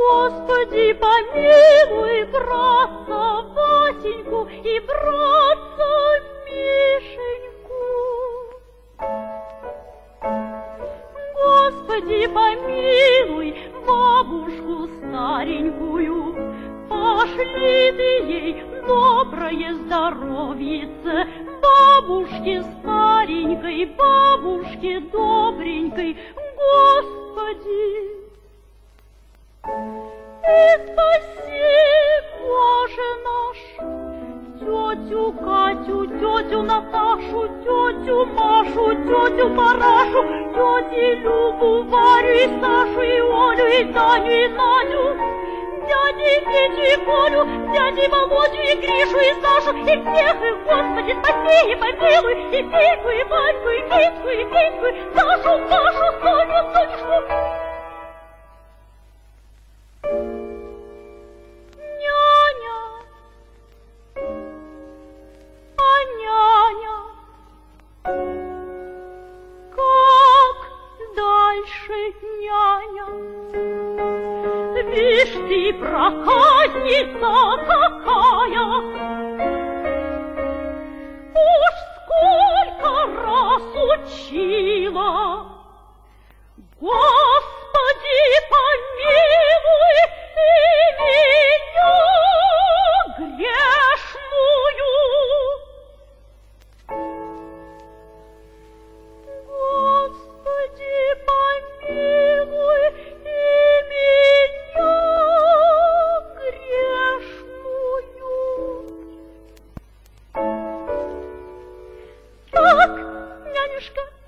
Господи, помилуй братца Васеньку и братца Мишеньку. Господи, помилуй бабушку старенькую, пошли ты ей доброе здоровьице, бабушке старенькой, бабушке добренькой, Господи. И спаси, Боже наш, тетю Катю, тетю Наташу, тетю Машу, тетю Парашу, тети Любу, Варю и Сашу, и Олю, и Таню, и Надю, дяди Петю и Колю, дяди Володю и Гришу, и Сашу, и всех их, Господи, спаси и помилуй, и Петьку, и Ваньку, и Митьку, и Петьку, Сашу, Сашу, Соню, Сонюшку. Няня, а няня, как дальше, няня? Вишь ты, проказница какая, уж сколько раз учила, Господи, помилуй и меня грешную. Господи, помилуй и меня грешную. Так, нянюшка,